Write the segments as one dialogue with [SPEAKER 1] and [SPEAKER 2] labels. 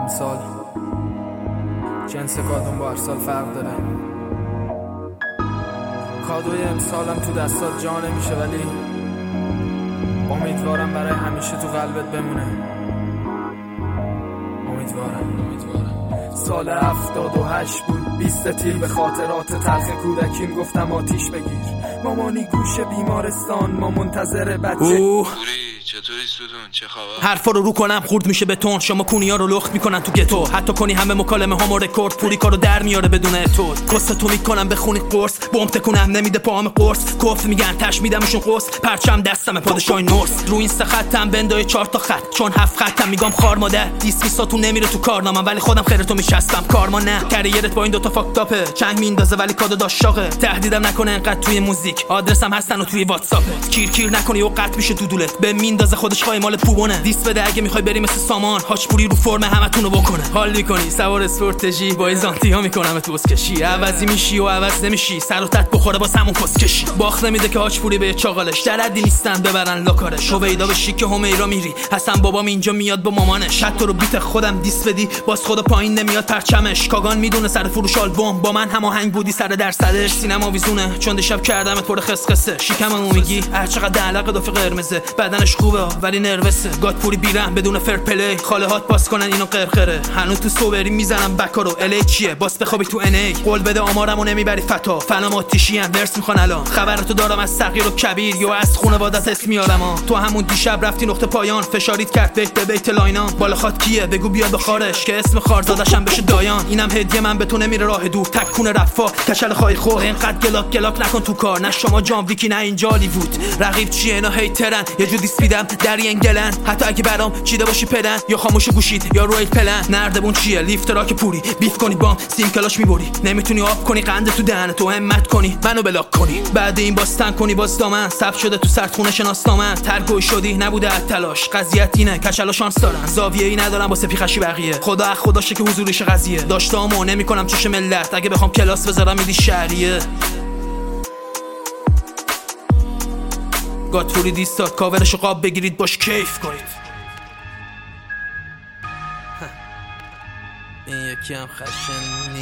[SPEAKER 1] امسال جنس کادون با هر سال فرق داره. کادوی امسالم تو دستات جا نمیشه، ولی امیدوارم برای همیشه تو قلبت بمونه. امیدوارم. سال 78 بود 20 تیر، به خاطرات تلخ کودکیم گفتم آتیش بگیر. مامانی گوش بیمارستان، ما منتظر بچه.
[SPEAKER 2] چطوری ستون؟ چه خبر؟
[SPEAKER 3] حرفا رو کنم خورد میشه بتون، شما کونیا رو لخت میکنن تو گتو، حتی کنی همه مکالمه هامو رکورد، پوری کارو در میاره بدون اتود. کست تو میکنم بخونی قرص، بمب تکونم نمیده پاهم قرص، کف میگن تش میدمشون قرص، پرچم دستم پادشاه نورس، رو این سه خطم بندای 4 تا خط، چون 7 خطم میگم خار مادر. دیسکیساتون نمیره تو کارنامه، ولی خودم خیرتو میشستم کارما نه. کریرت با این دوتا فاک تاپه، چنگ میندازه ولی کادو داشاقه. تهدیدم نکنه انقدر توی موزیک، آدرسم هستن و توی واتساپ. کیر نکنی و قطع میشه دودولت، به میندازه خودش خواهی مال پوبونه. دیس بده اگه میخوای بری مثل سامان، هاچپوری رو فرم همتونو بکنه. حال میکنی سوار اسپورتجی با ایزانتیا میکنم تو اسکشی، عوضی میشی و عوض نمیشی، سر و تت بخوره با همون کسکشی. باخت نمیده که هاچپوری به چاقالش، دردی نیستن ببرن لاکارش. هویدا به شیک همیرا میری، حسن بابام اینجا میاد با مامانش. حتی رو بیت خودم دیس بدی باز خدا پایین نمیاد پرچمش. کاگان میدونه سر فروش آلبوم با من هماهنگ بودی سر درصدش. سینما ویزونه چون دیشب کردمت پر خسخسه. شیکممو میگی هر چقدر علاقه دافی قرمزه، بدنش خوبه ولی نروسه. گادپوری بیرم بدون فر پلی، خاله هات پاس کنن اینو قرقره. هنوز تو سوبری میزنم بکارو. الی چیه باس بخوابی تو ان ای، قول بده آمارمو نمیبری فتا. فنام آتیشی ام ورس میخوان الان، خبرتو دارم از صغیر و کبیر یا از خانواده‌ات اسم میارم. تو همون دیشب رفتی نقطه پایان، فشاریت کرد بیت به بیت لاینا. بالا خات کیه بگو بیاد بخارش که اسم خارزادشم بشه دایان. اینم هدیه من به تو نمیره راه دور، تکونه رفا کشل خای خور. اینقدر گلاک نکن تو کار، نه شما جام ویکی نه اینجا هالیوود. رقیب چیه اینا هیترن، یه جور دیسپیدم در ینگلن. حتی اگه برام چیده باشی پدن، یا خاموش گوشید یا روی پلن. نردبون چیه لیفت راک پوری، بیف کنی بام سیم کلاش میبری. نمیتونی آب کنی قند تو دهن تو، همت کنی منو بلاک کنی. بعد این باستن کنی باز دامن، ثبت شده تو سردخونه شناسنامه. ترگوی شدی نبوده تلاش، قضیت اینه کچلا شانس دارن. زاویه‌ای ندارم واسه پیخشی بقیه، خداشه که حضوریش قضیه. داشتامو نمیکنم چش ملت، اگه بخوام کلاس بذارم میدی شهریه. گادپوری دیستاد کاورشو قاب بگیرید باش کیف کنید. این یکی هم خشنی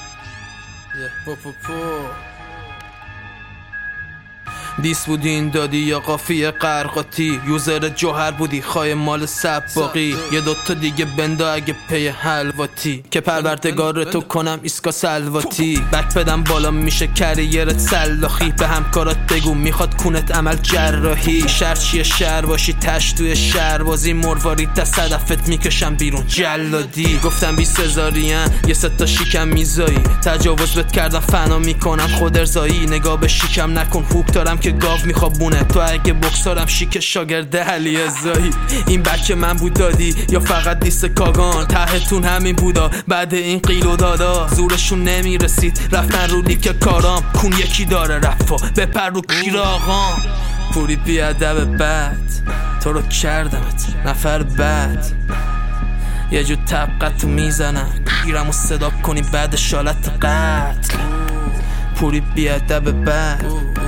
[SPEAKER 3] دیس بودی این دادی یا قافیه قرقاتی. یوزر جوهر بودی خواهی مال سباقی. یه دوتا دیگه بندا اگه پی حلواتی، که پروردگار تو کنم ایسکا سلواتی. بک بدم بالا میشه کریرت سلاخی. به همکارات بگو میخواد کونت عمل جراحی. شهر چیه شهر باشی تش توی شهر بازی. مروارید تا صدفت میکشم بیرون جلادی. گفتم 20,000 یه ستا شیکم میزایی. تجاوز بهت کردم فنا میکنم خود ارزایی. نگاه به شیکم نکن هوک دارم که گاو میخوابونه. تو اگه بکسارم شیک شاگرد علی ازایی. این بچه من بود دادی یا فقط دیست کاگان؟ تهتون همین بودا بعد این قیل و دادا. زورشون نمیرسید رفتن رو لیک کارام. کون یکی داره رفا بپر رو کیر آقام. پوری بیادب بد تو رو کردمت نفر بد. یه جو طبقت تو میزنم گیرم و صدا کنی بعد شالت قتل. پوری بیادب بد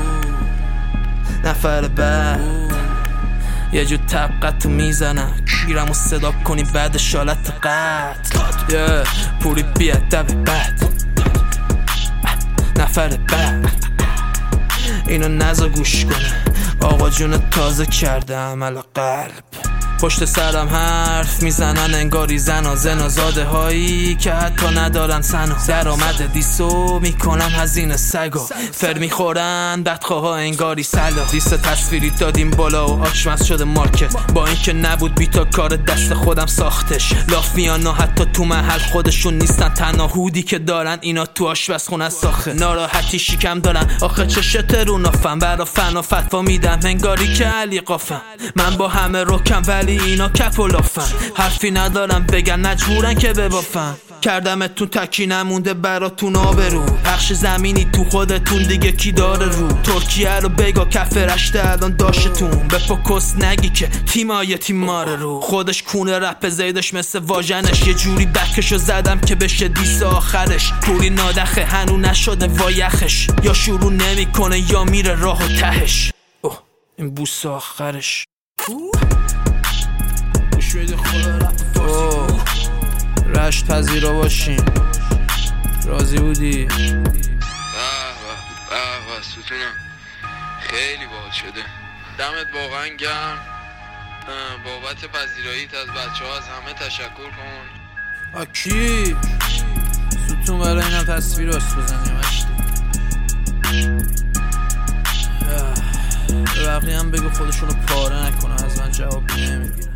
[SPEAKER 3] نفر بعد. یه جو طبقت تو میزنم گیرم و صدا کنی بعد شالت قتل. پوری بیادب بد نفر بعد. اینو نزا گوش کنه آقا جون تازه کرده عمل قلب. پشت سرم حرف میزنن انگاری زنا زاده هایی که حتی ندارن سنا. درآمد دیسو میکنم هزینه سگا. فر میخورن بدخواه انگاری سلا. دیس تصویری دادیم بالا و آچمز شده مارکت. با اینکه نبود بیتا کار دست خودم ساختش. لاف میان و حتی تو محل خودشون نیستن. تنها هودی که دارن اینا تو آشپزخونه ساخته. ناراحتی شیکم دارن آخه چشت رو نافم. برا فنا فتوا میدم انگاری که علی قافم. من با همه رکم ولی اینا کپ و لافن. حرفی ندارم بگن مجبورن که ببافن. کردمتون تکی نمونده براتون آبرو. پخش زمینی تو خودتون دیگه کی داره رو. ترکیه رو بگا کف رشته الان داشتون. به پوکس نگی که تیمای تیماره رو. خودش کونه رپ زیدش مثل واژنش. یه جوری بکشو زدم که بشه دیس آخرش. پوری نادخه هنو نشده وایخش. یا شروع نمیکنه یا میره راه و تهش. اوه این بوس آخرش. جشن پذیرا باشیم. راضی بودی؟
[SPEAKER 2] به ستونم خیلی باحال شده. دمت واقعا گرم. بابت پذیراییت از بچه ها از همه تشکر کن.
[SPEAKER 3] کی؟ ستون برای اینم تصویر راست بزنیم به بقیه هم بگو خودشونو پاره نکنه، از من جواب نمیگیرن.